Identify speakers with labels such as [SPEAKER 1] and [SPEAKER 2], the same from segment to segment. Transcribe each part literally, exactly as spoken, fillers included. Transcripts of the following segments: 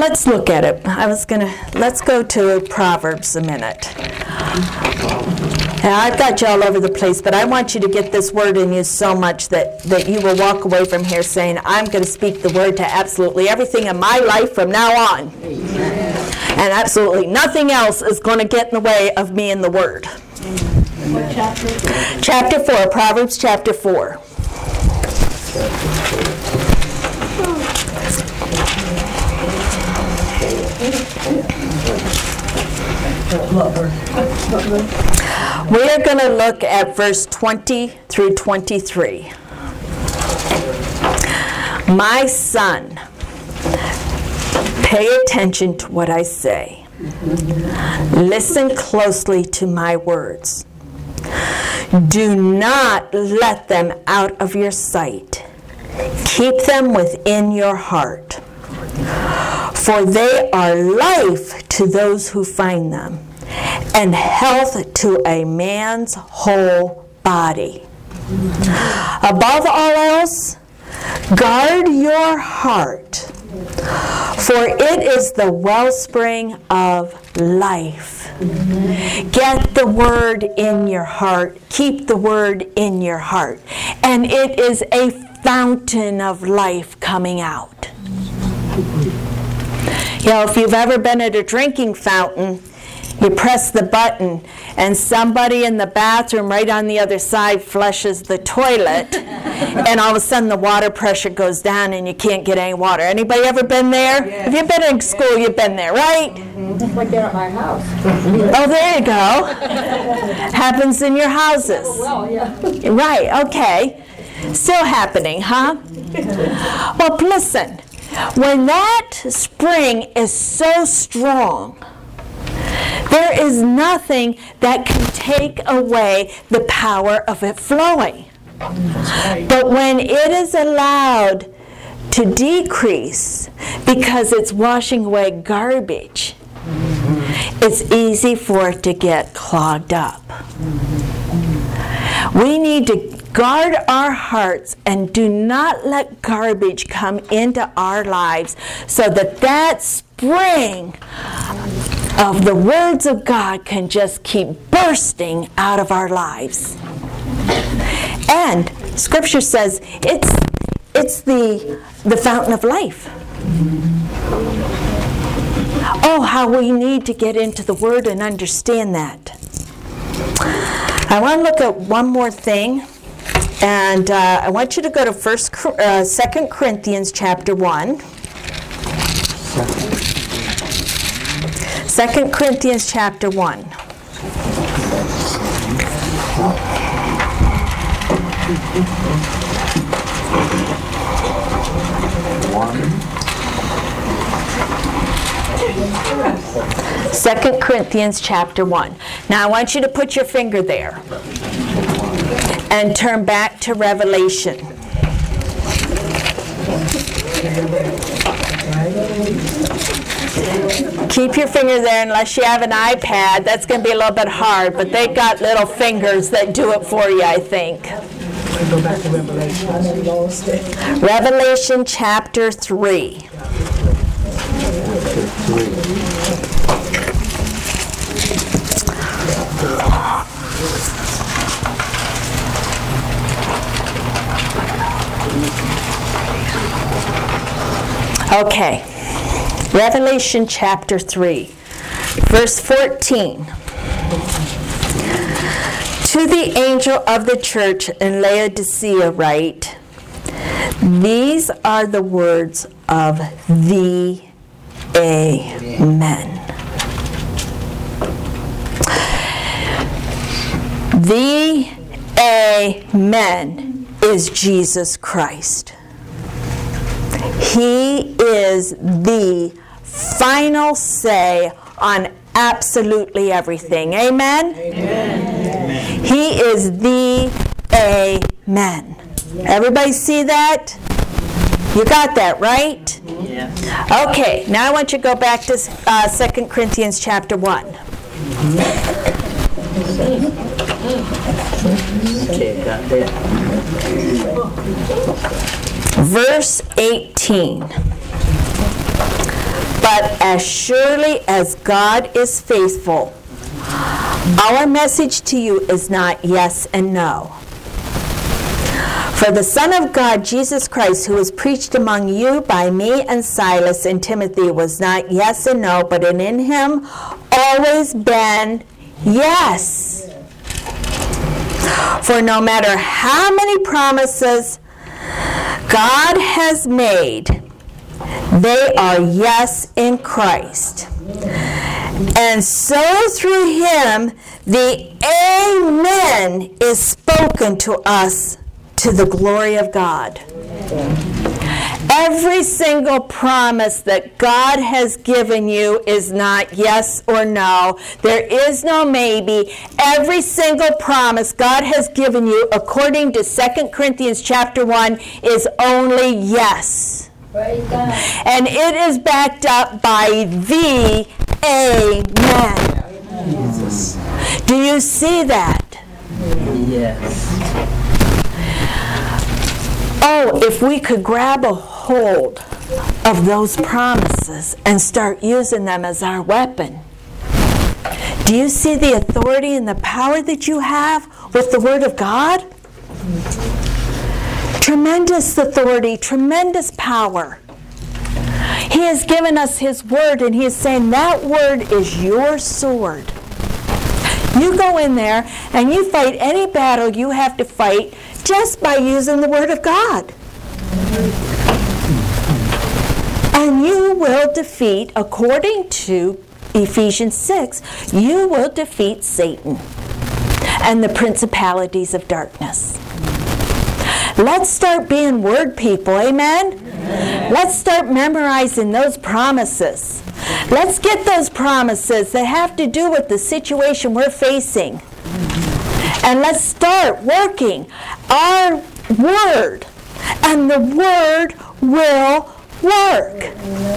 [SPEAKER 1] let's look at it. I was going to, let's go to Proverbs a minute. Now, I've got you all over the place, but I want you to get this word in you so much that, that you will walk away from here saying, I'm going to speak the word to absolutely everything in my life from now on. And absolutely nothing else is going to get in the way of me and the word.
[SPEAKER 2] What chapter?
[SPEAKER 1] Chapter four, Proverbs chapter four. We are going to look at verse twenty through twenty-three. My son, pay attention to what I say. Listen closely to my words. Do not let them out of your sight. Keep them within your heart. For they are life to those who find them, and health to a man's whole body. Above all else, guard your heart, for it is the wellspring of life. Get the word in your heart. Keep the word in your heart. And it is a fountain of life coming out. You know, if you've ever been at a drinking fountain, you press the button and somebody in the bathroom right on the other side flushes the toilet and all of a sudden the water pressure goes down and you can't get any water. Anybody ever been there?
[SPEAKER 2] Yes.
[SPEAKER 1] If you've been in school, you've been there, right?
[SPEAKER 2] Mm-hmm. Like there at my house.
[SPEAKER 1] Oh, there you go. Happens in your houses.
[SPEAKER 2] Well, yeah.
[SPEAKER 1] Right, okay. Still happening, huh? Well, listen. When that spring is so strong, there is nothing that can take away the power of it flowing. But when it is allowed to decrease because it's washing away garbage, it's easy for it to get clogged up. We need to guard our hearts and do not let garbage come into our lives so that that spring of the words of God can just keep bursting out of our lives. And Scripture says it's it's the the fountain of life. Oh, how we need to get into the Word and understand that. I want to look at one more thing, and uh, I want you to go to First, uh, Second Corinthians chapter one. Second Corinthians chapter one. Second Corinthians chapter one. Now I want you to put your finger there and turn back to Revelation. Keep your finger there unless you have an iPad. That's going to be a little bit hard, but they've got little fingers that do it for you, I think.
[SPEAKER 3] Go back to Revelation.
[SPEAKER 1] Revelation chapter three. Okay. Revelation chapter three, verse fourteen. To the angel of the church in Laodicea write, these are the words of the Amen. The Amen is Jesus Christ. He is the final say on absolutely everything. Amen?
[SPEAKER 3] Amen.
[SPEAKER 1] He is the Amen. Everybody see that? You got that, right?
[SPEAKER 3] Yeah.
[SPEAKER 1] Okay, now I want you to go back to uh, Second Corinthians chapter one.
[SPEAKER 3] Okay, got that.
[SPEAKER 1] Verse eighteen. But as surely as God is faithful, our message to you is not yes and no. For the Son of God, Jesus Christ, who was preached among you by me and Silas and Timothy, was not yes and no, but in him always been yes. For no matter how many promises God has made, they are yes in Christ. And so through him, the Amen is spoken to us to the glory of God. Every single promise that God has given you is not yes or no. There is no maybe. Every single promise God has given you, according to Second Corinthians chapter one, is only yes. And it is backed up by the Amen. Do you see that?
[SPEAKER 3] Yes.
[SPEAKER 1] Oh, if we could grab a hold of those promises and start using them as our weapon. Do you see the authority and the power that you have with the Word of God? Tremendous authority, tremendous power. He has given us His Word, and He is saying that Word is your sword. You go in there and you fight any battle you have to fight just by using the Word of God. And you will defeat, according to Ephesians six, you will defeat Satan and the principalities of darkness. Let's start being Word people, amen? Amen. Let's start memorizing those promises. Let's get those promises that have to do with the situation we're facing. And let's start working our Word. And the Word will work.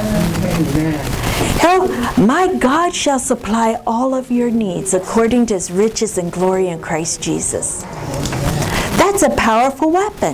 [SPEAKER 1] Oh, my God shall supply all of your needs according to His riches and glory in Christ Jesus. That's a powerful weapon.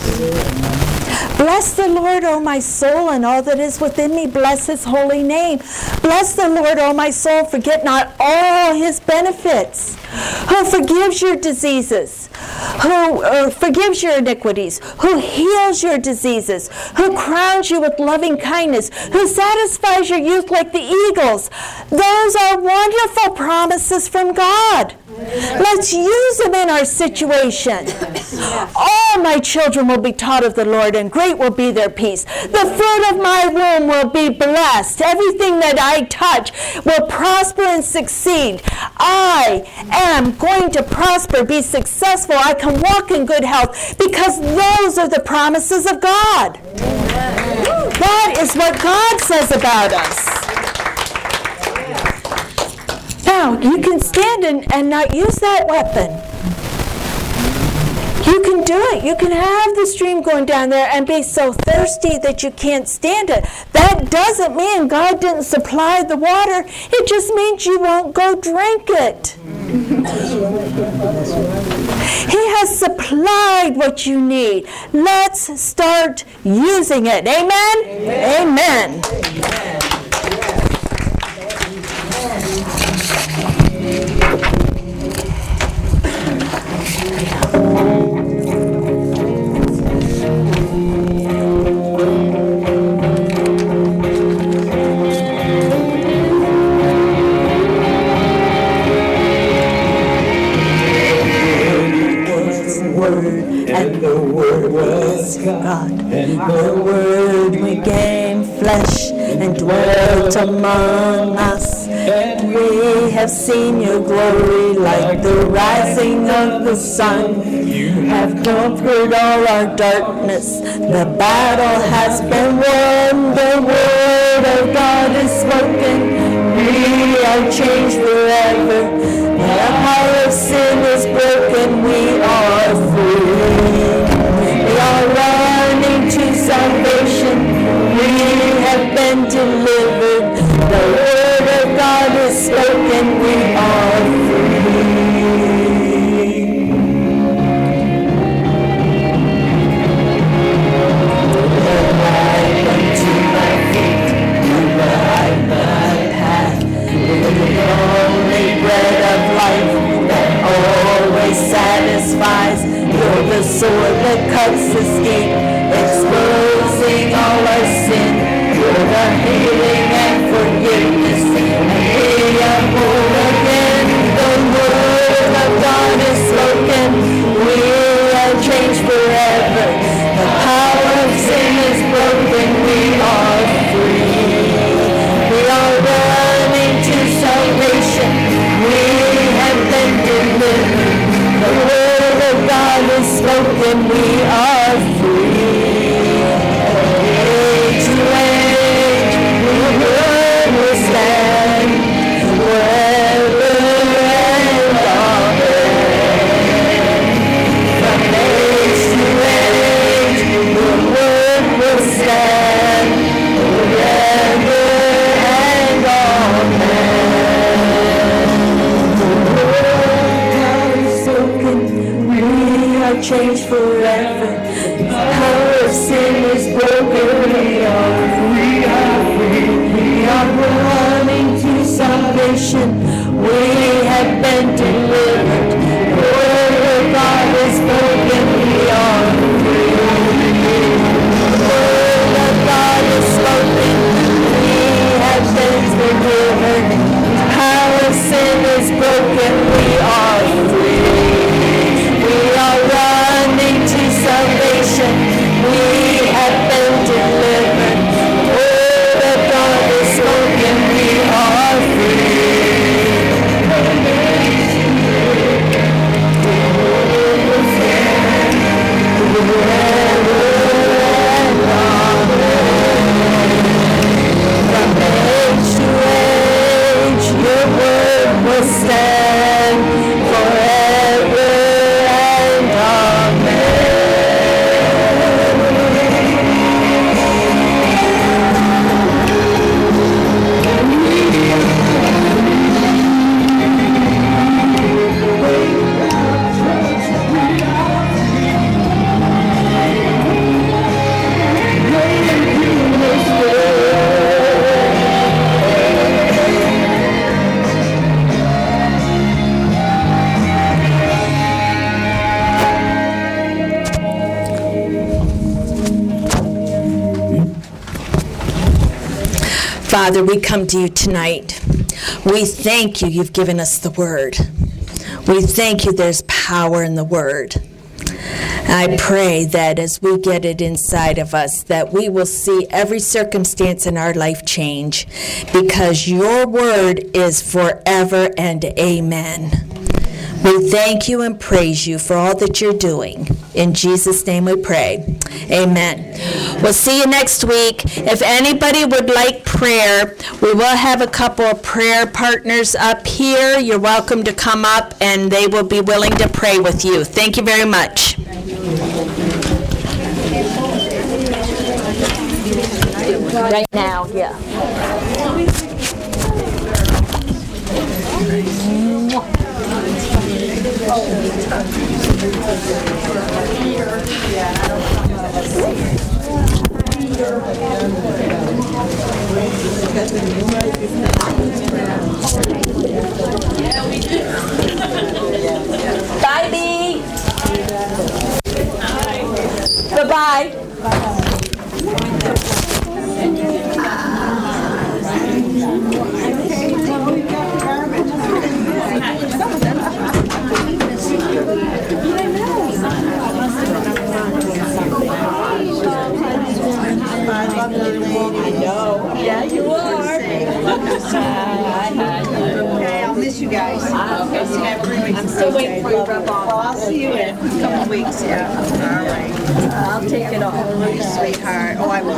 [SPEAKER 1] Bless the Lord, O my soul, and all that is within me. Bless His holy name. Bless the Lord, O my soul. Forget not all His benefits. Who forgives your diseases, who uh, forgives your iniquities, who heals your diseases, who crowns you with loving kindness, who satisfies your youth like the eagles. Those are wonderful promises from God. Let's use them in our situation. All my children will be taught of the Lord, and great will be their peace. The fruit of my womb will be blessed. Everything that I touch will prosper and succeed. I am going to prosper, be successful. I can walk in good health because those are the promises of God. That is what God says about us. Now, you can stand and, and not use that weapon. You can do it. You can have the stream going down there and be so thirsty that you can't stand it. That doesn't mean God didn't supply the water. It just means you won't go drink it. He has supplied what you need. Let's start using it. Amen? Amen. Amen. Amen. God. And the Word became flesh and dwelt among us. And we have seen your glory like the rising of the sun. You have conquered all our darkness. The battle has been won. The Word of God is spoken. We are changed forever. The power of sin is broken. We are free. We are running to salvation. We have been delivered. The Word of God is spoken. We are free. The light unto my feet, and the escape, exposing all our sin. You're the healing and forgiveness, and we are born again. The word of God is spoken, we are changed forever. The power of sin is broken, we are free. We are running to salvation, we have been delivered. The word of God is spoken, we are free. Age to age, the word will stand forever and amen. From age to age, the word will stand forever and amen. The word is spoken, we are changed forever. The power of sin is broken, we are free, we are free. We are running to salvation, we have been delivered. The word of God is spoken, we are free. The word of God is spoken, we have been delivered. The power of sin is broken, we are free. We are running to salvation, we have been delivered. The word of God is spoken, we are free. From age to age, your word will stand forever and Father, we come to you tonight. We thank you you've given us the word. We thank you there's power in the word. I pray that as we get it inside of us, that we will see every circumstance in our life change, because your word is forever and amen. We thank you and praise you for all that you're doing. In Jesus' name we pray. Amen. We'll see you next week. If anybody would like prayer, we will have a couple of prayer partners up here. You're welcome to come up, and they will be willing to pray with you. Thank you very much. Right now, yeah. Bye, Bee. Bye-bye. Yeah, you are.
[SPEAKER 2] Okay, I'll miss you guys. I'm still waiting for you to rub off. Well, I'll see you in a couple weeks, yeah. All right.
[SPEAKER 1] I'll take it off.
[SPEAKER 2] Sweetheart. Oh, I will.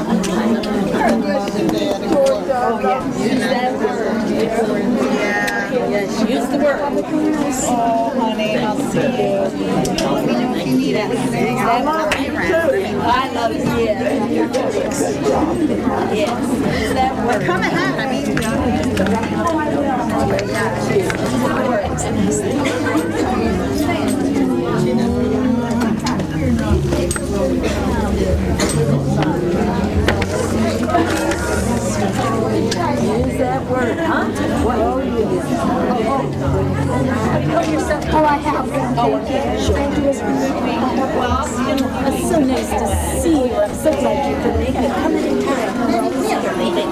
[SPEAKER 2] Oh, yeah.
[SPEAKER 1] Use that word.
[SPEAKER 2] Yeah.
[SPEAKER 1] Yes, use the word.
[SPEAKER 2] Oh, honey, I'll see you. Let me know if you need anything. I'll I'll be around.
[SPEAKER 1] I love it. Yeah. Yes. Use that
[SPEAKER 2] Well,
[SPEAKER 1] word.
[SPEAKER 2] come ahead. I mean,
[SPEAKER 1] Use that word, huh? What?
[SPEAKER 4] Oh, I have. Oh, okay. Sure. Thank you. Well,
[SPEAKER 1] It's so nice to
[SPEAKER 4] see you. I'm so glad you could make it. Come anytime. You're leaving.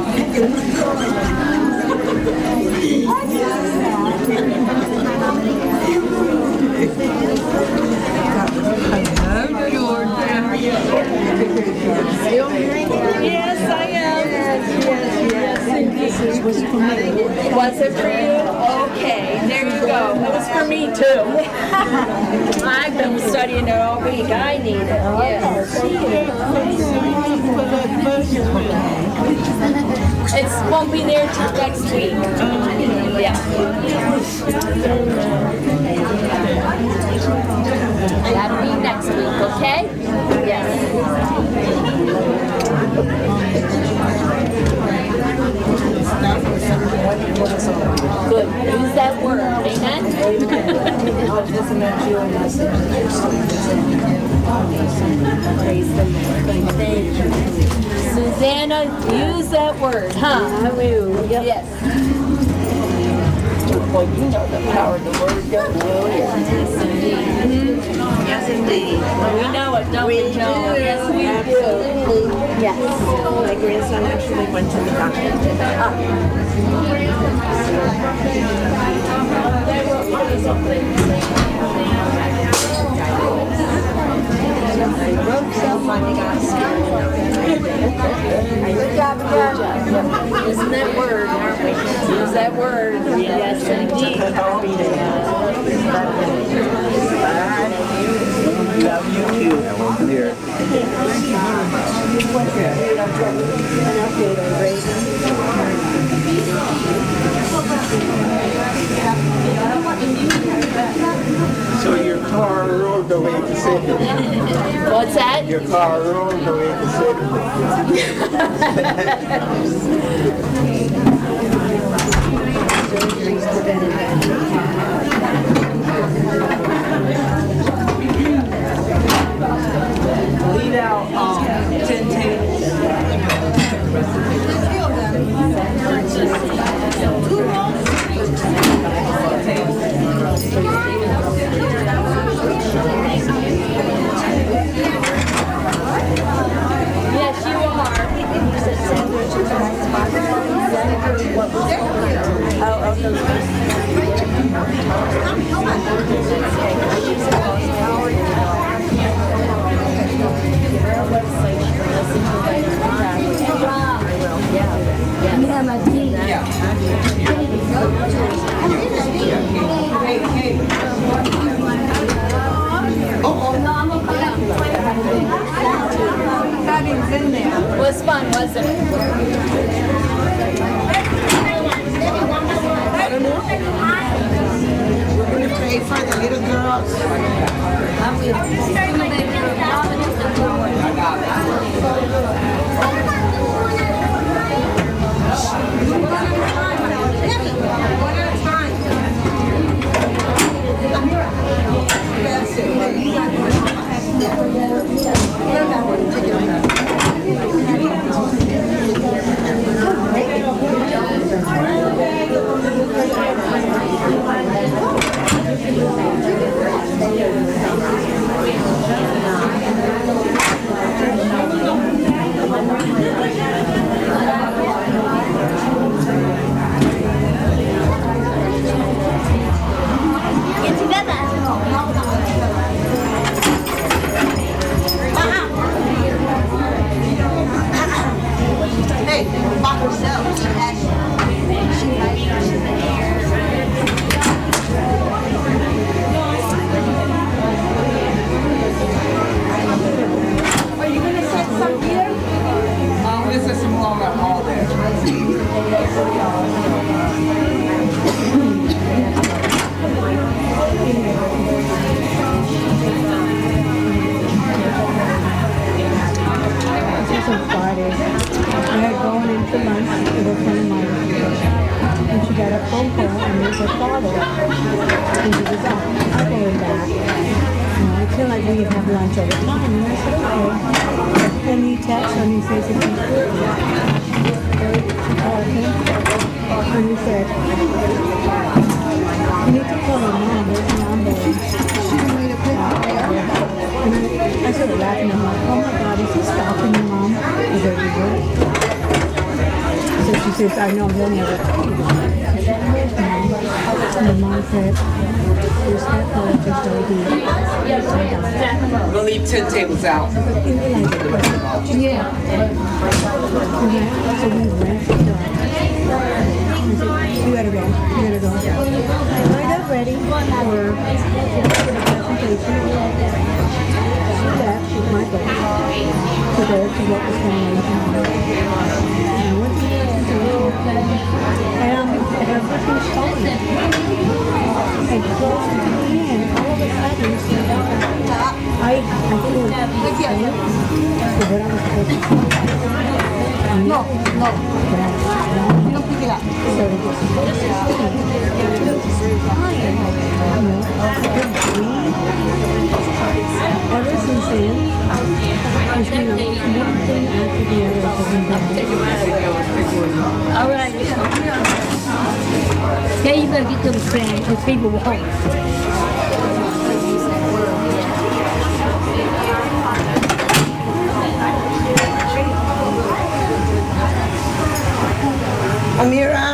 [SPEAKER 2] Hello, Georgia. Yes, I am. Yes, yes, yes. Was it for you? Okay, there you go. It was for me too. I've been studying it all week. I need it. Yes. It won't be there till next week. Yeah. That'll be next week, okay? Yes. Good. Use that word. Amen? Praise the Lord. Thank you. Susanna, use that word, huh? I will. Yes. Well, you know the power of the word, don't you? Yes, indeed. Mm-hmm. Yes, indeed. Well, we know it, don't we, Joe? Yes, we Absolutely. do. Yes. My grandson actually went to the doctor. Ah. I wrote some, I got scared. Good job, good job. Isn't that word, aren't we? Use that word. Yes, indeed.
[SPEAKER 3] Love you too. I won't be here. So your car rolled the way to Sydney.
[SPEAKER 4] What's that?
[SPEAKER 3] Your car rolled the way to
[SPEAKER 2] Lead out um, ten tables.
[SPEAKER 4] Yes, you are. You said sandwiches and what was it? Oh, of those. Yeah, my team. Yeah.
[SPEAKER 2] Hey, hey. Having's in there.
[SPEAKER 4] It was fun, wasn't it?
[SPEAKER 2] I don't know. We're going to pray for the little girls. One at a time. That's it.
[SPEAKER 5] Get together.
[SPEAKER 2] Hey, by herself. Are you going to set some here? Um, this is some longer hall there.
[SPEAKER 6] This was on Friday. I had gone into lunch with a friend of mine, and she got a phone call, and it was her father. And she was out. I came back. And I feel like we have lunch over time. And I said, okay. Then he texted and he says, if you could. She called him, and he said, you need to call your mom. There's an ambulance. She made a picture. And I, I started laughing. I'm like, oh my God, is he stalking your mom? Is that good? So she says, I know, he'll never tell you. And the mom said, there's that part just right here.
[SPEAKER 3] We're gonna leave ten tables out.
[SPEAKER 6] Yeah. So we went. You gotta go. You gotta go. I got ready for the presentation. She left with my book to go to what was going on. And I went to the and everything's fine. And close to the end, all of a sudden, I, I feel the same. So what I was supposed to do. No, no. No pick it up. So it was ever since then, there's been one thing after the other has been done.
[SPEAKER 4] All right. Yeah, you better get them friends with people home.
[SPEAKER 3] Amira?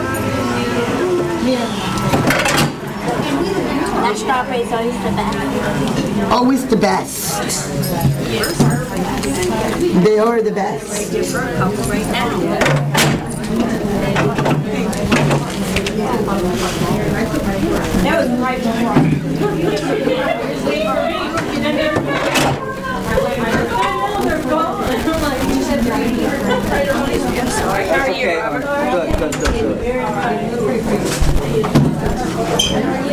[SPEAKER 5] That strawberry is always the best.
[SPEAKER 3] Always the best. They are the best.
[SPEAKER 2] That was right before.
[SPEAKER 3] How are you? Good, good, good, good.